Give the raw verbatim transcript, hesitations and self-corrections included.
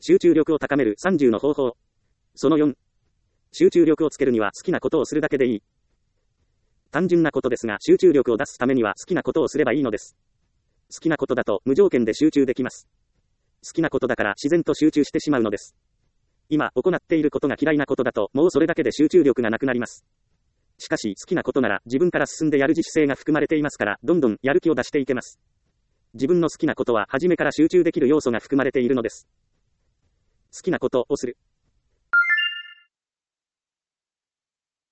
集中力を高めるさんじゅうの方法。そのよん。集中力をつけるには好きなことをするだけでいい。単純なことですが、集中力を出すためには好きなことをすればいいのです。好きなことだと無条件で集中できます。好きなことだから自然と集中してしまうのです。今行っていることが嫌いなことだと、もうそれだけで集中力がなくなります。しかし好きなことなら自分から進んでやる自主性が含まれていますから、どんどんやる気を出していけます。自分の好きなことは初めから集中できる要素が含まれているのです。好きなことをする。